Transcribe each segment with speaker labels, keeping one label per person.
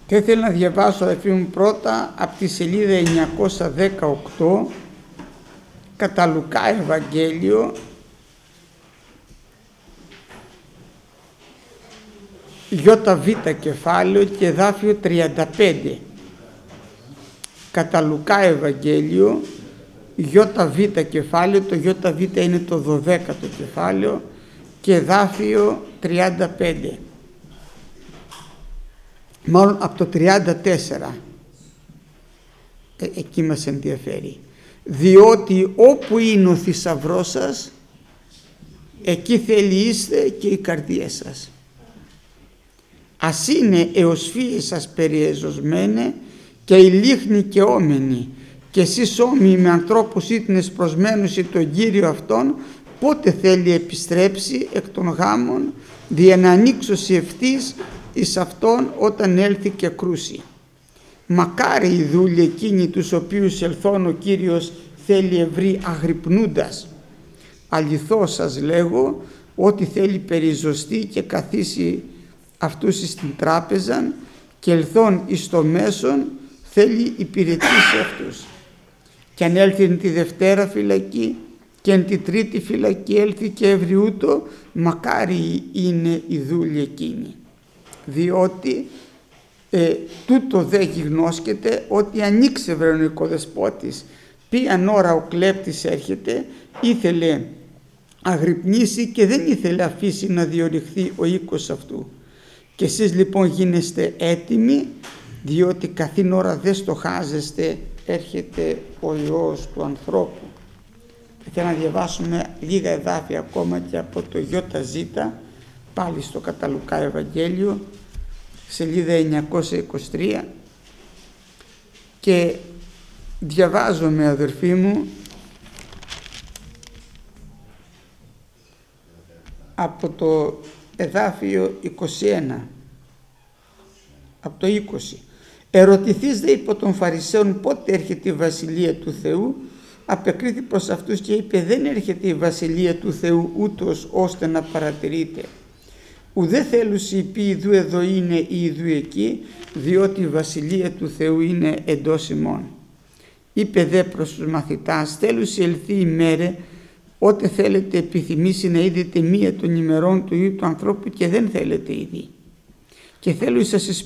Speaker 1: Και ήθελα να διαβάσω, αδελφοί μου, πρώτα από τη σελίδα 918, κατά Λουκά Ευαγγέλιο, ΙΒ κεφάλαιο και εδάφιο 35. Κατά Λουκά Ευαγγέλιο, ΙΒ κεφάλαιο, το ΙΒ είναι το 12ο κεφάλαιο και εδάφιο 35. Μάλλον από το 34. Εκεί μας ενδιαφέρει. Διότι όπου είναι ο θησαυρός σας, εκεί θέλει είστε και η καρδία σας. Ας είναι εωσφύες σας περιεζωσμένε και η λίχνη και όμενη, και εσείς όμοιοι με ανθρώπους ήτνες προσμένουσι τον Κύριο αυτόν, πότε θέλει επιστρέψει εκ των γάμων, δια να ανοίξωση ευθύς εις αυτόν όταν έλθει και κρούσει. Μακάρι οι δούλοι εκείνοι τους οποίους ελθόν ο Κύριος θέλει ευρύ αγρυπνούντας. Αληθώς σας λέγω ότι θέλει περιζωστεί και καθίσει αυτούς στην τράπεζαν και ελθόν εις το μέσον θέλει υπηρετήσει αυτούς. Και αν έλθει εν τη Δευτέρα φυλακή και εν τη Τρίτη φυλακή έλθει και ευρυούτο, μακάρι είναι οι δούλοι εκείνοι. Διότι τούτο δε γιγνώσκεται ότι ανοίξε βρε ο οικοδεσπότης, ποιαν ώρα ο κλέπτης έρχεται, ήθελε αγρυπνήσει και δεν ήθελε αφήσει να διορυχθεί ο οίκος αυτού. Και εσείς λοιπόν γίνεστε έτοιμοι, διότι καθήν ώρα δεν στοχάζεστε, έρχεται ο Υιός του ανθρώπου. Θέλω να διαβάσουμε λίγα εδάφια ακόμα και από το ΙΖ, πάλι στο κατά Λουκά Ευαγγέλιο, σελίδα 923, και διαβάζομαι, αδερφοί μου, από το εδάφιο 21, από το 20. Ερωτηθείς δε υπό των Φαρισαίων πότε έρχεται η Βασιλεία του Θεού, απεκρίθη προς αυτούς και είπε, δεν έρχεται η Βασιλεία του Θεού ούτως ώστε να παρατηρείτε. Ουδέ θέλουσι πει ιδού εδώ είναι ή ιδού εκεί, διότι η Βασιλεία του Θεού είναι εντός ημών. Είπε δε προς τους μαθητάς, θέλουσι ελθεί η μέρε, ότε θέλετε επιθυμήσει να είδετε μία των ημερών του Υιού του ανθρώπου και δεν θέλετε ήδη. Και θέλω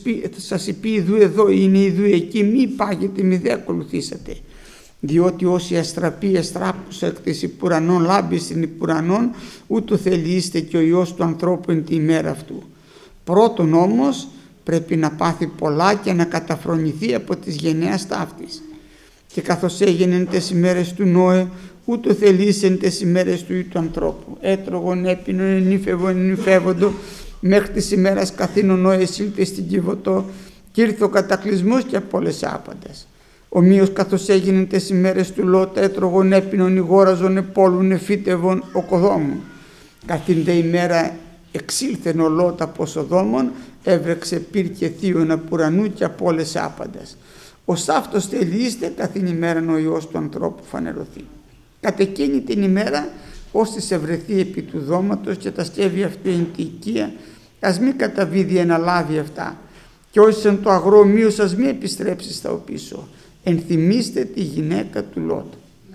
Speaker 1: σας πει ιδού εδώ είναι ιδού εκεί, μη πάγετε μη δε ακολουθήσατε. Διότι όσοι αστραπεί αστράπουσα εκ της υπουρανών λάμπει στην υπουρανών, ούτω θέλει είστε και ο Υιός του ανθρώπου εν τη ημέρα αυτού. Πρώτον όμως πρέπει να πάθει πολλά και να καταφρονηθεί από τις γενναίας ταύτης. Και καθώς έγινε εν τες ημέρες του Νόε, ούτω θέλει είστε εν τες ημέρες του Υιού του ανθρώπου. Έτρωγον, έπινον, ενήφευοντο, μέχρι της ημέρας καθήν ο Νόε σύλθε στην Κιβωτό, και ήρθε ο κατακλυσμός και απόλυσε άπαντας. Ομοίως καθώς έγιναν τες ημέρες του Λώτ, έτρωγον, έπινον, ηγόραζον, επόλουν, εφύτευον, οκοδόμων. Καθήν δε ημέρα εξήλθεν ο Λώτ από Σοδόμων, έβρεξε πυρ και θείον απ' ουρανού και απόλυσε άπαντας. Ως αυτός τελείστε καθήν ημέραν ο Υιός του ανθρώπου φανερωθεί. Κατ' εκείνη την ημέρα, ώστις ευρεθεί επί του δώματος και τα σκεύη αυτού εν τη οικία, ας μη καταβίδει αναλάβει αυτά. Και όσοι εν το αγρό ομοίως ας μη επιστρέψει στα οπίσω. Ενθυμίστε τη γυναίκα του Λώτ.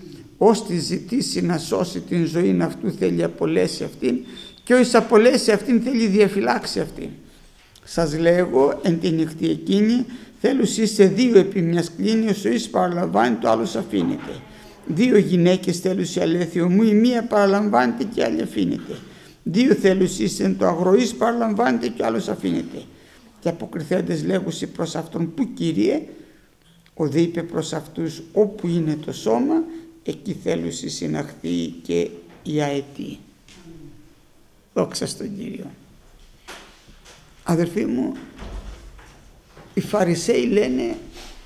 Speaker 1: Ώστι ζητήσει να σώσει την ζωή αυτού θέλει απολέσει αυτήν, και όσοι απολέσει αυτήν θέλει διαφυλάξει αυτήν. Σας λέγω εν τη νυχτή εκείνη θέλους είστε δύο επί μιας κλίνης, ο εις παραλαμβάνει το άλλος αφήνεται. Δύο γυναίκες θέλους αλέθιο μου, η μία παραλαμβάνεται και η άλλη αφήνεται. Δύο θέλους είστε εν το αγρό, εις παραλαμβάνεται και ο άλλος αφήνεται. Και αποκριθέντες λέγουσι προς αυτόν, που Κύριε? Ο δε είπε προς αυτούς, όπου είναι το σώμα, εκεί θέλουσι συναχθεί και η αετή. Δόξα στον Κύριο. Αδερφοί μου, οι Φαρισαίοι λένε,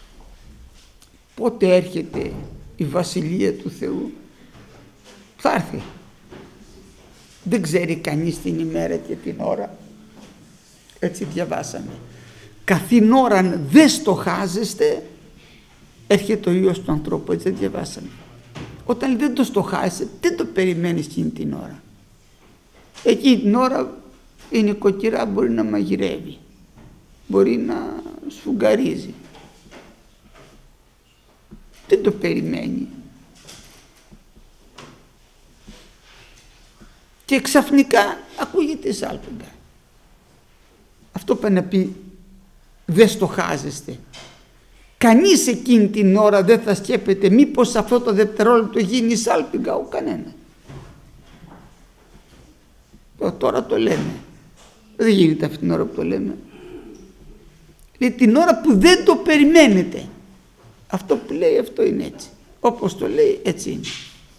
Speaker 1: πότε έρχεται η Βασιλεία του Θεού? Θα έρθει. Δεν ξέρει κανείς την ημέρα και την ώρα. Έτσι διαβάσαμε. Καθήν ώραν δεν στοχάζεστε, έρχεται ο Υιός του ανθρώπου. Έτσι διαβάσαμε. Όταν δεν το στοχάζεσαι, δεν το περιμένεις εκείνη την ώρα. Εκείνη την ώρα η νοικοκυρά μπορεί να μαγειρεύει, μπορεί να σφουγγαρίζει. Δεν το περιμένει. Και ξαφνικά ακούγεται σάλπιγγα. Αυτό πάει να πει, δεν στοχάζεστε. Κανείς εκείνη την ώρα δεν θα σκέπτεται μήπως αυτό το δευτερόλεπτο γίνει σάλπιγγα, ο κανένα. Τώρα το λέμε. Δεν γίνεται αυτή την ώρα που το λέμε. Λέει την ώρα που δεν το περιμένετε. Αυτό που λέει, αυτό είναι έτσι. Όπως το λέει, έτσι είναι.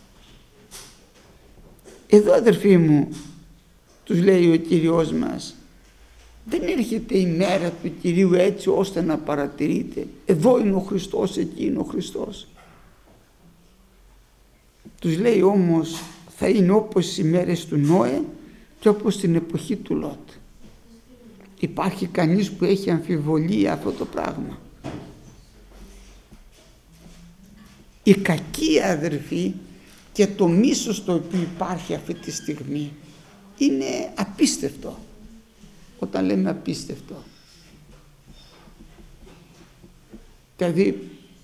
Speaker 1: Εδώ, αδερφοί μου, τους λέει ο Κύριος μας, δεν έρχεται η μέρα του Κυρίου έτσι ώστε να παρατηρείτε. Εδώ είναι ο Χριστός, εκεί είναι ο Χριστός. Τους λέει όμως, θα είναι όπως οι μέρες του Νόε και όπως την εποχή του Λότ. Υπάρχει κανείς που έχει αμφιβολία αυτό το πράγμα? Η κακία, αδερφοί, και το μίσος το οποίο υπάρχει αυτή τη στιγμή είναι απίστευτο. Όταν λέμε απίστευτο, δηλαδή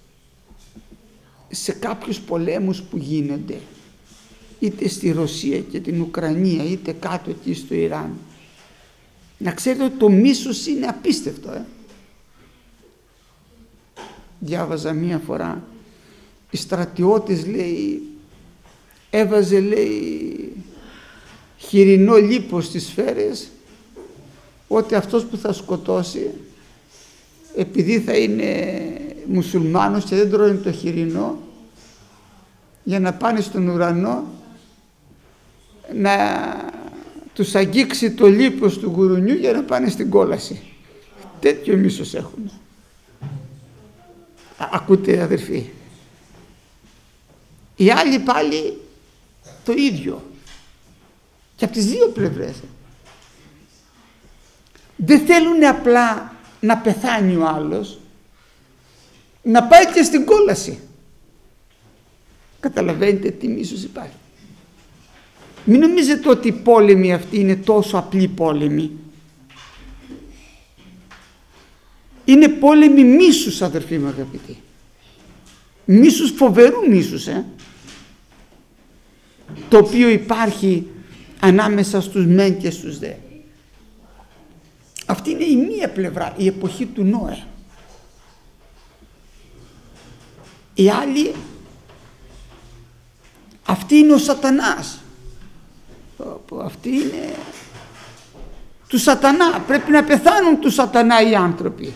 Speaker 1: σε κάποιους πολέμους που γίνονται, είτε στη Ρωσία και την Ουκρανία, είτε κάτω εκεί στο Ιράν, να ξέρετε ότι το μίσος είναι απίστευτο. Διάβαζα μία φορά, οι στρατιώτες, λέει, έβαζε, λέει, χοιρινό λίπος στις σφαίρες, ότι αυτός που θα σκοτώσει, επειδή θα είναι μουσουλμάνος και δεν τρώνε το χοιρινό, για να πάνε στον ουρανό να τους αγγίξει το λίπος του γουρουνιού για να πάνε στην κόλαση. Τέτοιο μίσος έχουν. Ακούτε, αδερφοί? Οι άλλοι πάλι το ίδιο, και από τις δύο πλευρές. Δεν θέλουν απλά να πεθάνει ο άλλος, να πάει και στην κόλαση. Καταλαβαίνετε τι μίσος υπάρχει? Μην νομίζετε ότι οι πόλεμοι αυτοί είναι τόσο απλοί πόλεμοι. Είναι πόλεμοι μίσους, αδερφοί μου αγαπητοί. Μίσους, φοβερού μίσους, το οποίο υπάρχει ανάμεσα στους μεν και στους δε. Αυτή είναι η μία πλευρά, η εποχή του Νόε. Η άλλη, αυτή είναι ο σατανάς. Αυτή είναι του σατανά. Πρέπει να πεθάνουν του σατανά οι άνθρωποι.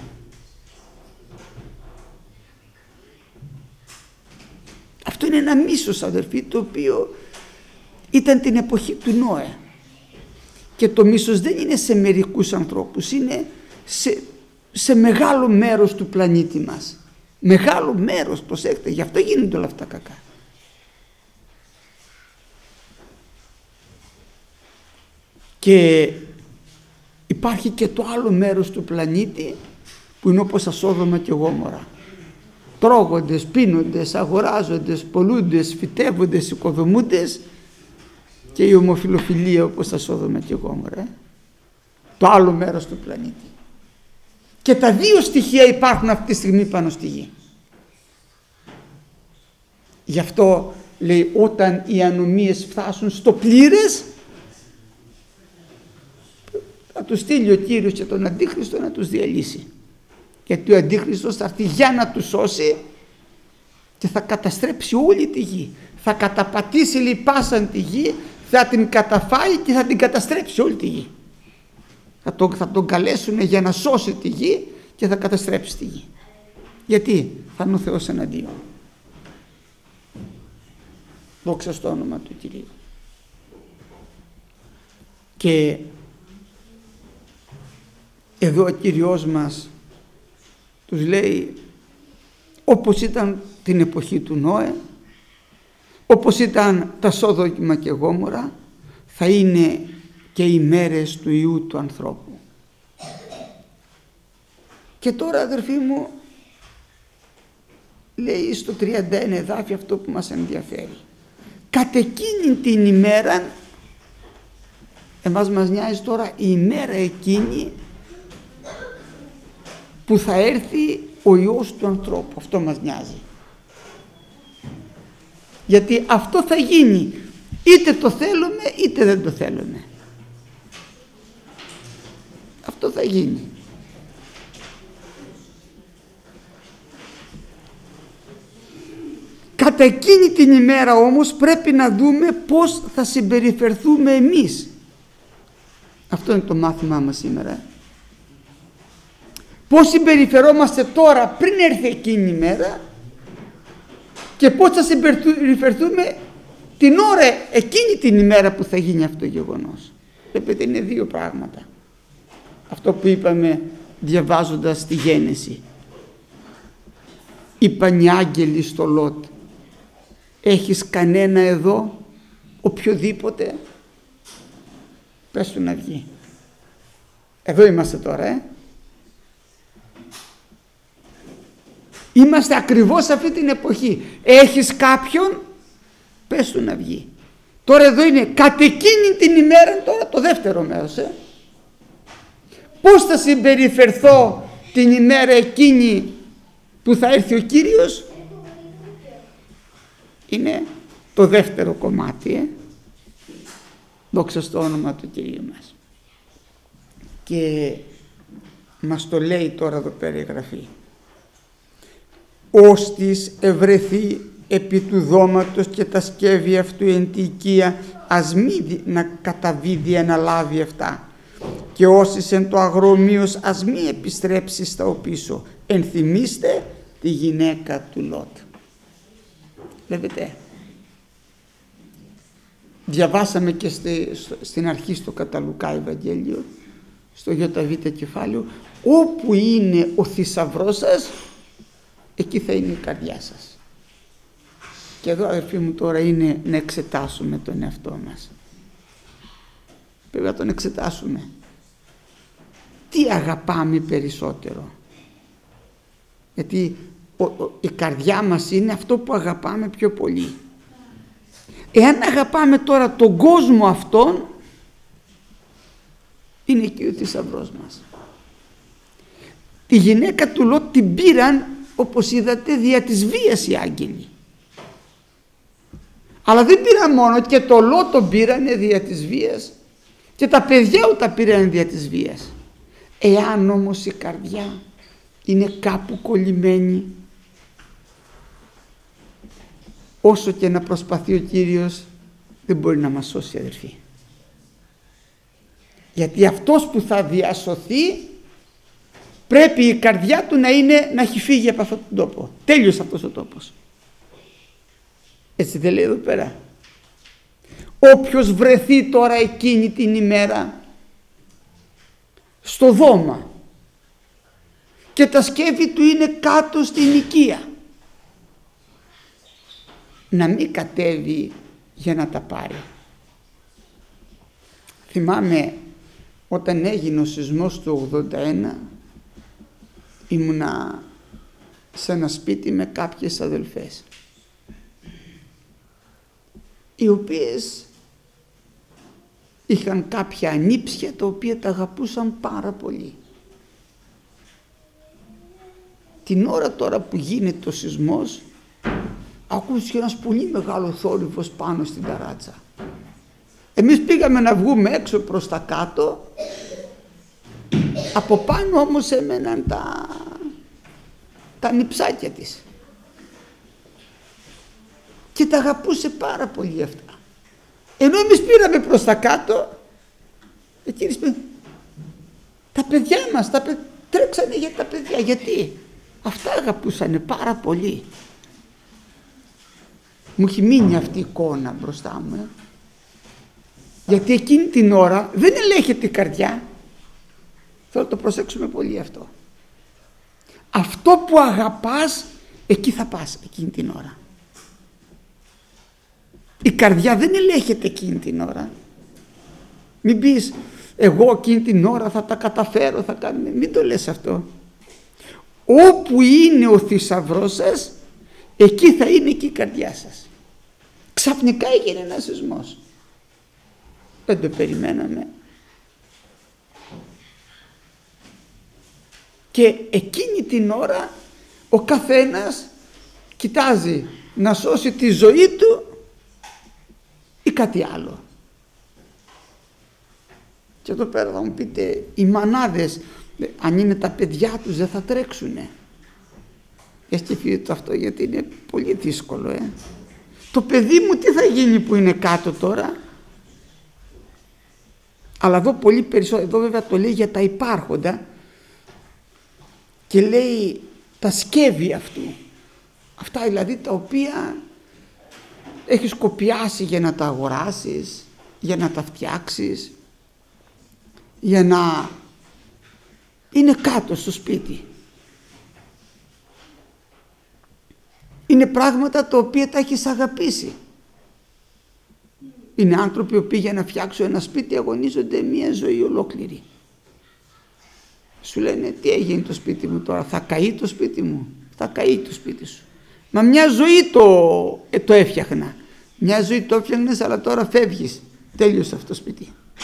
Speaker 1: Αυτό είναι ένα μίσος, αδερφοί, το οποίο ήταν την εποχή του Νόε. Και το μίσος δεν είναι σε μερικούς ανθρώπους, είναι σε μεγάλο μέρος του πλανήτη μας. Μεγάλο μέρος, προσέξτε, γι' αυτό γίνονται όλα αυτά κακά. Και υπάρχει και το άλλο μέρος του πλανήτη που είναι όπως τα Σόδομα και Γόμορα. Τρώγοντες, πίνοντες, αγοράζοντες, πολλούντες, φυτεύοντες, οικοδομούντες, και η ομοφιλοφιλία όπως τα Σόδομα και Γόμορα. Το άλλο μέρος του πλανήτη. Και τα δύο στοιχεία υπάρχουν αυτή τη στιγμή πάνω στη γη. Γι' αυτό λέει, όταν οι ανομίες φτάσουν στο πλήρες, θα τους στείλει ο Κύριος και τον Αντίχριστο να τους διαλύσει. Γιατί ο Αντίχριστος θα έρθει για να τους σώσει και θα καταστρέψει όλη τη γη. Θα καταπατήσει, λέει, πάσαν τη γη, θα την καταφάει και θα την καταστρέψει όλη τη γη. Θα τον καλέσουν για να σώσει τη γη και θα καταστρέψει τη γη. Γιατί? Θα είναι ο Θεός εναντίον. Δόξα στο όνομα του Κυρίου. Και εδώ ο Κύριος μας τους λέει, όπως ήταν την εποχή του Νόε, όπως ήταν τα Σόδομα και Γόμορα, θα είναι και οι μέρες του Υιού του ανθρώπου. Και τώρα, αδερφοί μου, λέει στο 31 εδάφιο αυτό που μας ενδιαφέρει. Κατ' εκείνη την ημέρα, εμάς μας νοιάζει τώρα η ημέρα εκείνη που θα έρθει ο Υιός του ανθρώπου. Αυτό μας νοιάζει. Γιατί αυτό θα γίνει, είτε το θέλουμε είτε δεν το θέλουμε. Αυτό θα γίνει. Κατά εκείνη την ημέρα όμως πρέπει να δούμε πώς θα συμπεριφερθούμε εμείς. Αυτό είναι το μάθημά μας σήμερα. Πώς συμπεριφερόμαστε τώρα πριν έρθει εκείνη η ημέρα και πώς θα συμπεριφερθούμε την ώρα εκείνη την ημέρα που θα γίνει αυτό το γεγονός. Βλέπετε, είναι δύο πράγματα. Αυτό που είπαμε διαβάζοντας τη Γένεση. Είπαν οι άγγελοι στο Λότ, έχεις κανένα εδώ, οποιοδήποτε? Πες του να βγει. Εδώ είμαστε τώρα, Είμαστε ακριβώς σε αυτή την εποχή. Έχεις κάποιον? Πες του να βγει. Τώρα εδώ είναι κατ' εκείνη την ημέρα, τώρα το δεύτερο μέρος. Πώς θα συμπεριφερθώ την ημέρα εκείνη που θα έρθει ο Κύριος? Είναι το δεύτερο κομμάτι. Δόξα στο όνομα του Κυρίου μας. Και μας το λέει τώρα εδώ πέρα η Γραφή. Ώστις ευρεθεί επί του δώματος και τα σκεύη αυτού εν τη οικία, ας μη να καταβεί αναλάβει αυτά. Και όσοι εν το αγρομίος, ας μη επιστρέψει στα οπίσω. Ενθυμίστε τη γυναίκα του Λότ. Βλέπετε, διαβάσαμε και στην αρχή στο κατά Λουκά Ευαγγέλιο, στο ΙΒ κεφάλαιο, όπου είναι ο θησαυρός σας, εκεί θα είναι η καρδιά σας. Και εδώ, αδερφοί μου, τώρα είναι να εξετάσουμε τον εαυτό μας. Πρέπει να τον εξετάσουμε. Τι αγαπάμε περισσότερο? Γιατί η καρδιά μας είναι αυτό που αγαπάμε πιο πολύ. Εάν αγαπάμε τώρα τον κόσμο αυτόν, είναι εκεί ο θησαυρός μας. Τη γυναίκα του Λότ την πήραν, όπως είδατε, δια της βίας οι άγγελοι. Αλλά δεν πήραν μόνο, και το Λότ τον πήρανε δια της βίας και τα παιδιά του τα πήρανε δια της βίας. Εάν όμως η καρδιά είναι κάπου κολλημένη, όσο και να προσπαθεί ο Κύριος, δεν μπορεί να μας σώσει, αδερφοί. Γιατί αυτός που θα διασωθεί πρέπει η καρδιά του να έχει φύγει από αυτόν τον τόπο. Τέλειωσε αυτός ο τόπος. Έτσι δεν λέει εδώ πέρα? Όποιος βρεθεί τώρα εκείνη την ημέρα στο δώμα και τα σκεύη του είναι κάτω στην οικία, να μην κατέβει για να τα πάρει. Θυμάμαι όταν έγινε ο σεισμός του 81, ήμουνα σε ένα σπίτι με κάποιες αδελφές, οι οποίες είχαν κάποια ανήψια τα οποία τα αγαπούσαν πάρα πολύ. Την ώρα τώρα που γίνεται ο σεισμός, ακούστηκε ένας πολύ μεγάλο θόρυβος πάνω στην ταράτσα. Εμείς πήγαμε να βγούμε έξω προς τα κάτω, από πάνω όμως έμεναν τα νυψάκια της και τα αγαπούσε πάρα πολύ αυτά. Ενώ εμείς πήραμε προς τα κάτω, εκείνες τα παιδιά μας τρέξανε για τα παιδιά. Γιατί? Αυτά αγαπούσανε πάρα πολύ. Μου έχει μείνει αυτή η εικόνα μπροστά μου. Γιατί εκείνη την ώρα δεν ελέγχεται η καρδιά. Θέλω να το προσέξουμε πολύ αυτό. Αυτό που αγαπάς, εκεί θα πας εκείνη την ώρα. Η καρδιά δεν ελέγχεται εκείνη την ώρα. Μην πεις εγώ εκείνη την ώρα θα τα καταφέρω, θα κάνω. Μην το λες αυτό. Όπου είναι ο θησαυρός σας, εκεί θα είναι και η καρδιά σας. Ξαφνικά έγινε ένας σεισμός. Δεν το περιμέναμε. Και εκείνη την ώρα ο καθένας κοιτάζει να σώσει τη ζωή του ή κάτι άλλο. Και εδώ πέρα θα μου πείτε, οι μανάδες, αν είναι τα παιδιά τους, δεν θα τρέξουνε? Σκεφτείτε το αυτό, γιατί είναι πολύ δύσκολο. Το παιδί μου τι θα γίνει που είναι κάτω τώρα? Αλλά εδώ πολύ περισσότερο, εδώ βέβαια το λέει για τα υπάρχοντα και λέει τα σκεύη αυτού. Αυτά δηλαδή τα οποία έχεις κοπιάσει για να τα αγοράσεις, για να τα φτιάξεις, για να είναι κάτω στο σπίτι. Είναι πράγματα τα οποία τα έχεις αγαπήσει. Είναι άνθρωποι οι οποίοι για να φτιάξουν ένα σπίτι αγωνίζονται μια ζωή ολόκληρη. Σου λένε, τι έγινε το σπίτι μου τώρα, θα καεί το σπίτι μου? Θα καεί το σπίτι σου. Μα μια ζωή το έφτιαχνα. Μια ζωή το έφτιαχνες, αλλά τώρα φεύγεις. Τέλειωσε αυτό το σπίτι.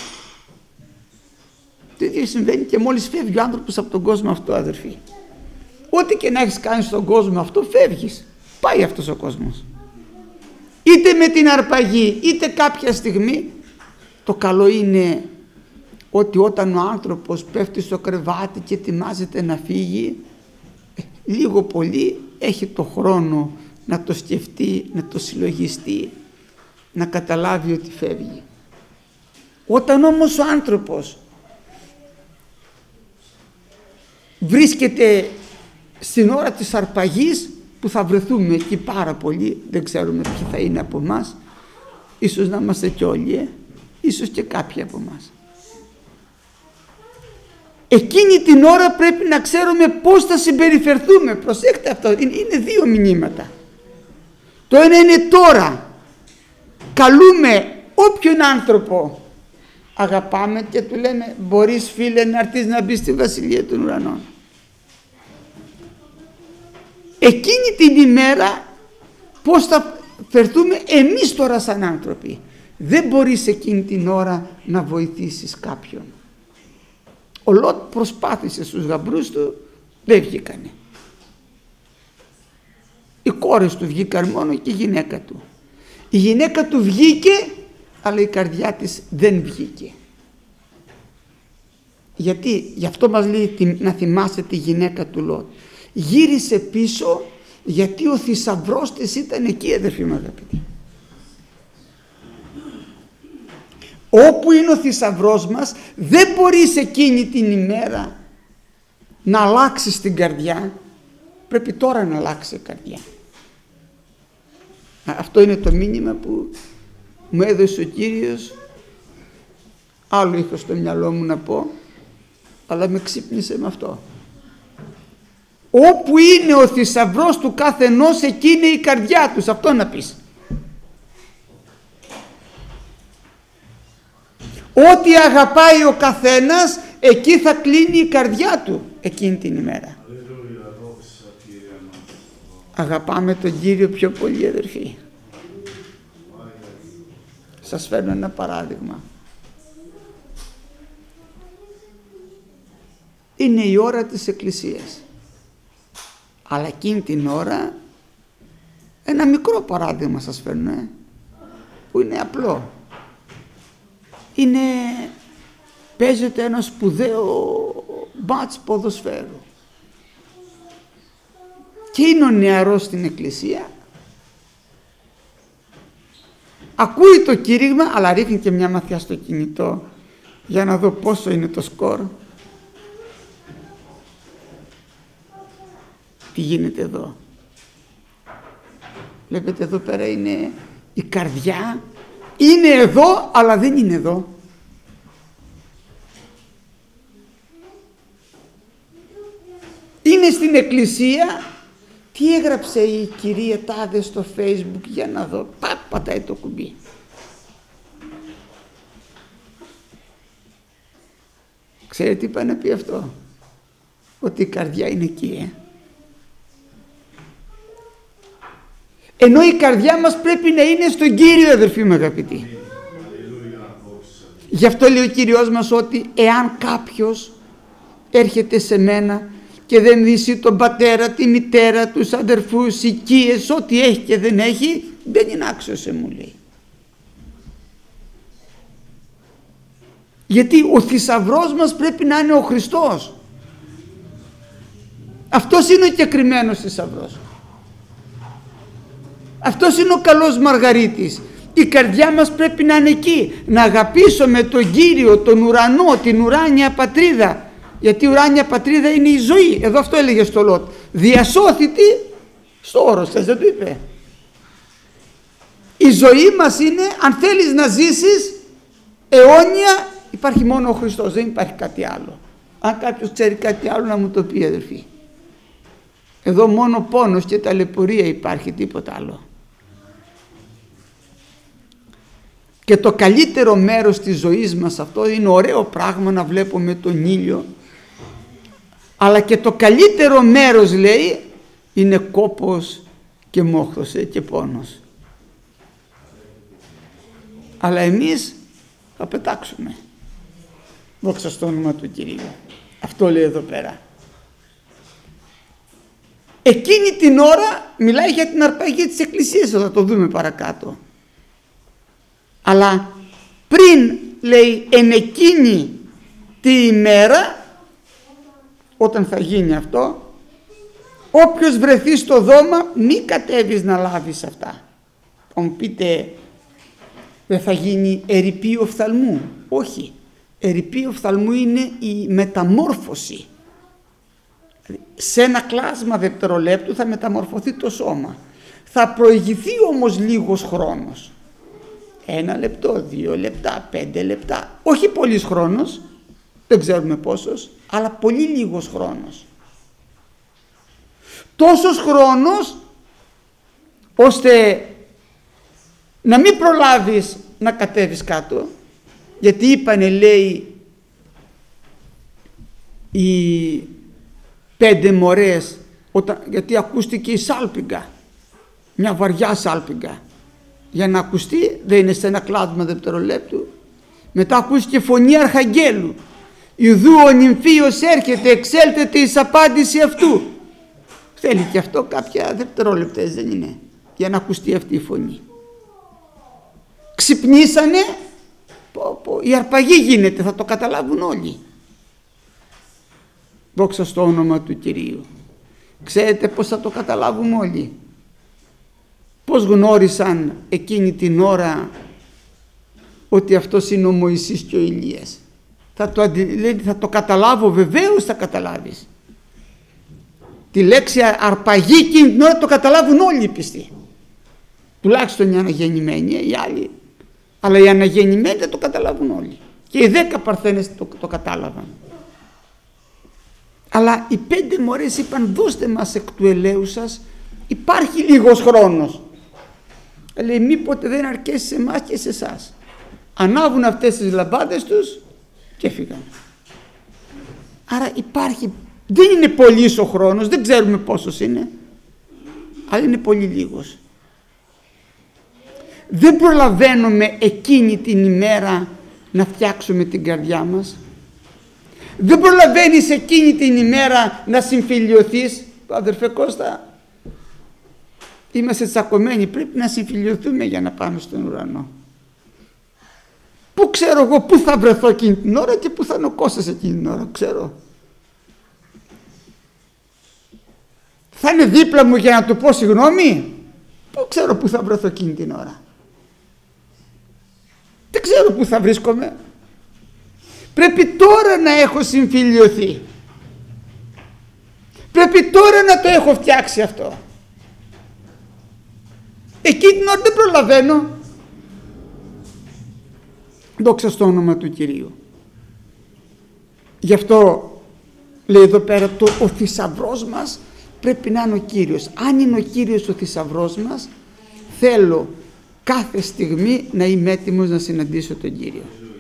Speaker 1: Το ίδιο συμβαίνει και μόλις φεύγει ο άνθρωπος από τον κόσμο αυτό, αδερφοί. Ό,τι και να έχεις κάνει στον κόσμο αυτό, φεύγεις. Πάει αυτός ο κόσμος. Είτε με την αρπαγή, είτε κάποια στιγμή. Το καλό είναι ότι όταν ο άνθρωπος πέφτει στο κρεβάτι και ετοιμάζεται να φύγει, λίγο πολύ έχει το χρόνο να το σκεφτεί, να το συλλογιστεί, να καταλάβει ότι φεύγει. Όταν όμως ο άνθρωπος βρίσκεται στην ώρα της αρπαγής, που θα βρεθούμε εκεί πάρα πολύ, δεν ξέρουμε ποιοι θα είναι από εμάς, ίσως να είμαστε κι όλοι, ίσως και κάποιοι από εμάς. Εκείνη την ώρα πρέπει να ξέρουμε πώς θα συμπεριφερθούμε. Προσέξτε αυτό, είναι δύο μηνύματα. Το ένα είναι τώρα. Καλούμε όποιον άνθρωπο αγαπάμε και του λέμε, μπορείς φίλε να έρθεις να μπεις στη Βασιλεία των Ουρανών. Εκείνη την ημέρα πώς θα φερθούμε εμείς τώρα σαν άνθρωποι? Δεν μπορείς εκείνη την ώρα να βοηθήσεις κάποιον. Ο Λότ προσπάθησε στους γαμπρούς του, δεν βγήκανε. Οι κόρες του βγήκαν μόνο και η γυναίκα του. Η γυναίκα του βγήκε, αλλά η καρδιά της δεν βγήκε. Γιατί? Γι' αυτό μας λέει να θυμάσαι τη γυναίκα του Λότ. Γύρισε πίσω γιατί ο θησαυρός της ήταν εκεί, αδερφοί μου αγαπητοί. Όπου είναι ο θησαυρός μας, δεν μπορείς εκείνη την ημέρα να αλλάξεις την καρδιά. Πρέπει τώρα να αλλάξει η καρδιά. Αυτό είναι το μήνυμα που μου έδωσε ο Κύριος. Άλλο είχα στο μυαλό μου να πω, αλλά με ξύπνησε με αυτό. Όπου είναι ο θησαυρός του καθενός, εκεί είναι η καρδιά τους. Αυτό να πεις. Ό,τι αγαπάει ο καθένας, εκεί θα κλείνει η καρδιά του εκείνη την ημέρα. Αγαπάμε τον Κύριο πιο πολύ, αδερφοί. Σας φέρνω ένα παράδειγμα. Είναι η ώρα της Εκκλησίας. Αλλά εκείνη την ώρα, ένα μικρό παράδειγμα σας φέρνω, που είναι απλό. Παίζεται ένα σπουδαίο μπάτς ποδοσφαίρου. Και είναι ο νεαρός στην εκκλησία, ακούει το κήρυγμα, αλλά ρίχνει και μια ματιά στο κινητό για να δω πόσο είναι το σκορ. Τι γίνεται εδώ? Βλέπετε εδώ πέρα είναι η καρδιά, είναι εδώ αλλά δεν είναι εδώ. Είναι στην εκκλησία. Τι έγραψε η κυρία τάδε στο Facebook, για να δω. Πατάει το κουμπί. Ξέρετε τι πάει να πει αυτό? Ότι η καρδιά είναι εκεί, Ενώ η καρδιά μας πρέπει να είναι στον Κύριο, αδερφοί μου αγαπητοί. Γι' αυτό λέει ο Κύριος μας ότι εάν κάποιος έρχεται σε μένα και δεν δει τον πατέρα, τη μητέρα, τους αδερφούς, οικίες, ό,τι έχει και δεν έχει, δεν είναι άξιος, μου λέει. Γιατί ο θησαυρός μας πρέπει να είναι ο Χριστός. Αυτός είναι ο κεκριμένος θησαυρός. Αυτός είναι ο καλός Μαργαρίτης. Η καρδιά μας πρέπει να είναι εκεί, να αγαπήσουμε τον Κύριο, τον ουρανό, την ουράνια πατρίδα. Γιατί η ουράνια πατρίδα είναι η ζωή. Εδώ αυτό έλεγε στο Λότ. Διασώθητη στο όρος σας, δεν το είπε. Η ζωή μας είναι, αν θέλεις να ζήσεις αιώνια, υπάρχει μόνο ο Χριστός, δεν υπάρχει κάτι άλλο. Αν κάποιος ξέρει κάτι άλλο να μου το πει, αδερφοί. Εδώ μόνο πόνος και ταλαιπωρία υπάρχει, τίποτα άλλο. Και το καλύτερο μέρος της ζωής μας, αυτό είναι ωραίο πράγμα να βλέπουμε τον ήλιο, αλλά και το καλύτερο μέρος, λέει, είναι κόπος και μόχθος και πόνος. Αλλά εμείς θα πετάξουμε. Δόξα στο όνομα του Κυρίου. Αυτό λέει εδώ πέρα. Εκείνη την ώρα μιλάει για την αρπαγή της Εκκλησίας, θα το δούμε παρακάτω. Αλλά πριν, λέει, εν εκείνη τη ημέρα, όταν θα γίνει αυτό, όποιος βρεθεί στο δώμα μη κατέβεις να λάβεις αυτά. Θα μου πείτε, δεν θα γίνει ερειπή οφθαλμού? Όχι, ερειπή οφθαλμού είναι η μεταμόρφωση. Σε ένα κλάσμα δευτερολέπτου θα μεταμορφωθεί το σώμα. Θα προηγηθεί όμως λίγος χρόνος. 1 λεπτό, 2 λεπτά, 5 λεπτά. Όχι πολύς χρόνος, δεν ξέρουμε πόσος, αλλά πολύ λίγος χρόνος. Τόσος χρόνος ώστε να μην προλάβεις να κατέβεις κάτω, γιατί είπανε, λέει, οι 5 μορές, γιατί ακούστηκε η σάλπιγγα, μια βαριά σάλπιγγα. Για να ακουστεί, δεν είναι σε ένα κλάσμα δευτερολέπτου. Μετά ακούστηκε φωνή αρχαγγέλου. Ιδού ο νυμφίος έρχεται, εξέλθεται εις απάντηση αυτού. Θέλει και αυτό κάποια δευτερόλεπτες, δεν είναι, για να ακουστεί αυτή η φωνή. Ξυπνήσανε, η αρπαγή γίνεται, θα το καταλάβουν όλοι. Δόξα στο όνομα του Κυρίου. Ξέρετε πως θα το καταλάβουν όλοι? Πώς γνώρισαν εκείνη την ώρα ότι αυτός είναι ο Μωυσής και ο Ηλίας? Θα το καταλάβω, βεβαίως θα καταλάβεις. Τη λέξη αρπαγή εκείνη την ώρα το καταλάβουν όλοι οι πιστοί. Τουλάχιστον οι αναγεννημένοι, οι άλλοι. Αλλά οι αναγεννημένοι δεν το καταλάβουν όλοι. Και οι 10 παρθένες το κατάλαβαν. Αλλά οι 5 μορές είπαν, δώστε μας εκ του ελαίου σας, υπάρχει λίγος χρόνος. Λέει, μήποτε δεν αρκέσει σε εμάς και σε εσάς. Ανάβουν αυτές τις λαμπάδες τους και φύγαν. Άρα υπάρχει, δεν είναι πολύς ο χρόνος, δεν ξέρουμε πόσος είναι, αλλά είναι πολύ λίγος. Δεν προλαβαίνουμε εκείνη την ημέρα να φτιάξουμε την καρδιά μας. Δεν προλαβαίνεις εκείνη την ημέρα να συμφιλιωθείς. Αδερφέ Κώστα, είμαστε τσακωμένοι, πρέπει να συμφιλιωθούμε για να πάμε στον ουρανό. Πού ξέρω εγώ πού θα βρεθώ εκείνη την ώρα και πού θα είναι ο Κώστας εκείνη την ώρα? Ξέρω. Θα είναι δίπλα μου για να του πω συγγνώμη? Πού ξέρω πού θα βρεθώ εκείνη την ώρα? Δεν ξέρω πού θα βρίσκομαι. Πρέπει τώρα να έχω συμφιλιωθεί. Πρέπει τώρα να το έχω φτιάξει αυτό. Εκείνη την ώρα δεν προλαβαίνω. Δόξα στο όνομα του Κυρίου. Γι' αυτό λέει εδώ πέρα, ο θησαυρός μας πρέπει να είναι ο Κύριος. Αν είναι ο Κύριος ο θησαυρός μας, θέλω κάθε στιγμή να είμαι έτοιμος να συναντήσω τον Κύριο.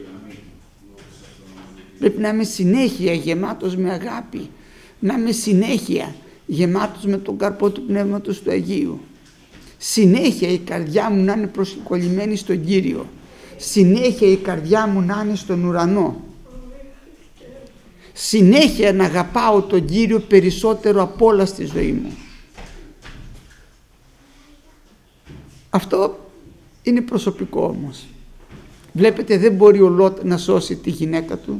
Speaker 1: Πρέπει να είμαι συνέχεια γεμάτος με αγάπη, να είμαι συνέχεια γεμάτος με τον καρπό του Πνεύματος του Αγίου. Συνέχεια η καρδιά μου να είναι προσκολλημένη στον Κύριο. Συνέχεια η καρδιά μου να είναι στον ουρανό. συνέχεια να αγαπάω τον Κύριο περισσότερο από όλα στη ζωή μου. Αυτό είναι προσωπικό όμως. Βλέπετε, δεν μπορεί ο Λότ να σώσει τη γυναίκα του.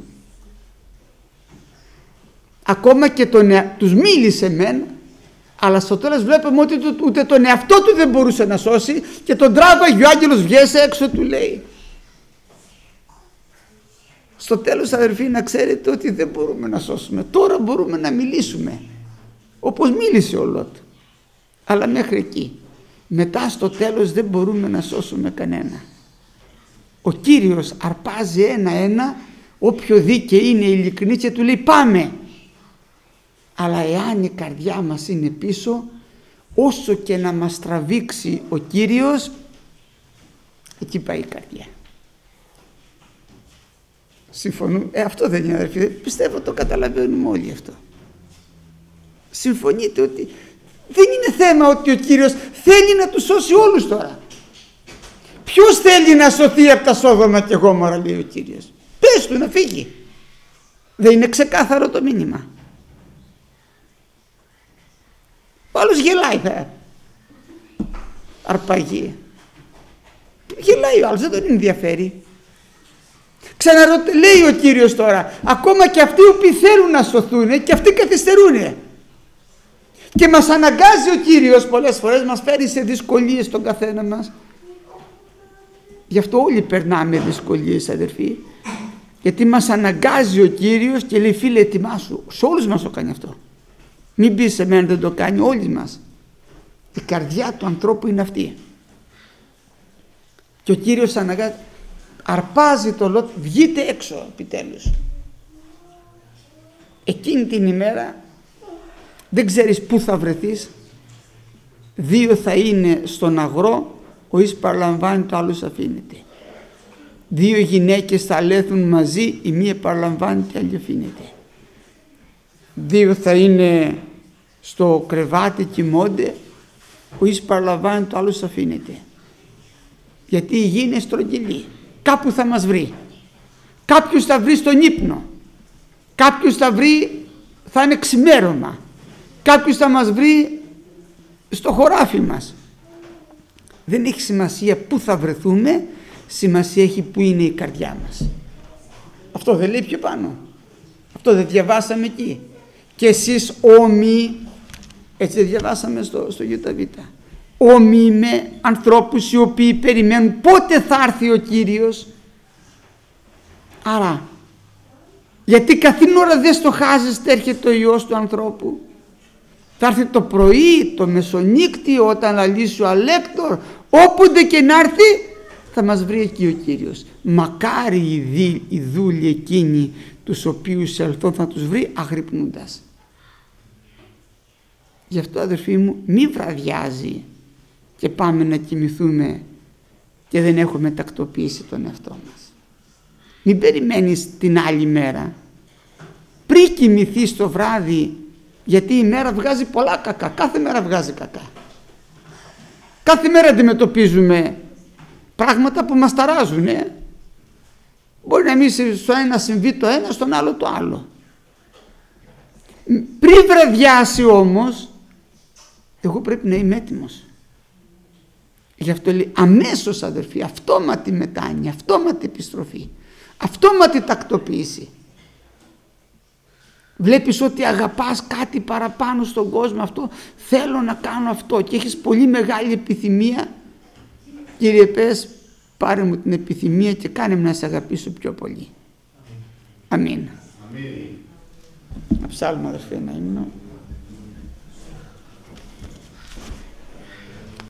Speaker 1: Ακόμα και τους μίλησε μεν, αλλά στο τέλος βλέπουμε ότι ούτε τον εαυτό του δεν μπορούσε να σώσει και τον τράβαγε ο άγγελος, βγες έξω, του λέει. Στο τέλος, αδερφοί, να ξέρετε ότι δεν μπορούμε να σώσουμε. Τώρα μπορούμε να μιλήσουμε όπως μίλησε ο Λότ, αλλά μέχρι εκεί. Μετά στο τέλος δεν μπορούμε να σώσουμε κανένα. Ο Κύριος αρπάζει ένα-ένα όποιο δίκαιο είναι ειλικρινή και του λέει πάμε. Αλλά εάν η καρδιά μας είναι πίσω, όσο και να μας τραβήξει ο Κύριος, εκεί πάει η καρδιά. Συμφωνούν? Αυτό δεν είναι, αδερφοί? Πιστεύω το καταλαβαίνουμε όλοι αυτό. Συμφωνείτε ότι δεν είναι θέμα ότι ο Κύριος θέλει να τους σώσει όλους τώρα. Ποιος θέλει να σωθεί από τα Σόδομα και Γόμορα, λέει ο Κύριος? Πες του να φύγει. Δεν είναι ξεκάθαρο το μήνυμα? Ο άλλος γελάει, αρπαγεί. Γελάει ο άλλος, δεν τον ενδιαφέρει. Λέει ο Κύριος τώρα, ακόμα και αυτοί που θέλουν να σωθούν και αυτοί καθυστερούν. Και μας αναγκάζει ο Κύριος, πολλές φορές μας φέρει σε δυσκολίες τον καθένα μας. Γι' αυτό όλοι περνάμε δυσκολίες, αδερφοί. Γιατί μας αναγκάζει ο Κύριος και λέει φίλε ετοιμάσου. Σε όλους μας το κάνει αυτό. Μην πεις σε μένα δεν το κάνει, όλοι μας. Η καρδιά του ανθρώπου είναι αυτή. Και ο Κύριος αναγκάζει, αρπάζει το Λότ, βγείτε έξω επιτέλους. Εκείνη την ημέρα δεν ξέρεις πού θα βρεθείς. Δύο θα είναι στον αγρό, ο εις παραλαμβάνει, το άλλος αφήνεται. Δύο γυναίκες θα λέθουν μαζί, η μία παραλαμβάνει, η άλλη αφήνεται. Δύο θα είναι στο κρεβάτι, κοιμώνται, ο εις παραλαμβάνει, το άλλος αφήνεται. Γιατί η γη είναι στρογγυλή, κάπου θα μας βρει. Κάποιος θα βρει στον ύπνο, κάποιος θα βρει, θα είναι ξημέρωμα, κάποιος θα μας βρει στο χωράφι μας. Δεν έχει σημασία πού θα βρεθούμε, σημασία έχει πού είναι η καρδιά μας. Αυτό δεν λέει πιο πάνω? Αυτό δεν διαβάσαμε εκεί? Και εσείς όμοιοι, έτσι δεν διαβάσαμε στο ΙΒ, όμοιοι με ανθρώπους οι οποίοι περιμένουν πότε θα έρθει ο Κύριος. Άρα, γιατί καθήν ώρα δεν στοχάζεστε έρχεται ο Υιός του ανθρώπου? Θα έρθει το πρωί, το μεσονύκτη, όταν λαλήσει ο αλέκτορ, όποτε και να έρθει θα μας βρει εκεί ο Κύριος. Μακάρι οι δούλοι εκείνοι τους οποίους ελθόν θα τους βρει αγρυπνούντας. Γι' αυτό, αδερφοί μου, μη βραδιάζει και πάμε να κοιμηθούμε και δεν έχουμε τακτοποιήσει τον εαυτό μας. Μην περιμένεις την άλλη μέρα. Πριν κοιμηθείς το βράδυ, γιατί η μέρα βγάζει πολλά κακά, κάθε μέρα βγάζει κακά. Κάθε μέρα αντιμετωπίζουμε πράγματα που μας ταράζουν. Μπορεί να μην στο ένα συμβεί το ένα, στον άλλο το άλλο. Πριν βραδιάσει όμως, εγώ πρέπει να είμαι έτοιμος. Γι' αυτό λέει αμέσως, αδερφοί, αυτόματη μετάνοια, αυτόματη επιστροφή, αυτόματη τακτοποίηση. Βλέπεις ότι αγαπάς κάτι παραπάνω στον κόσμο, αυτό θέλω να κάνω αυτό, και έχεις πολύ μεγάλη επιθυμία. Κύριε, πες, πάρε μου την επιθυμία και κάνε με να σε αγαπήσω πιο πολύ. Αμήν. Αμήν. Αψάλουμε, αδερφέ, να ήμουν.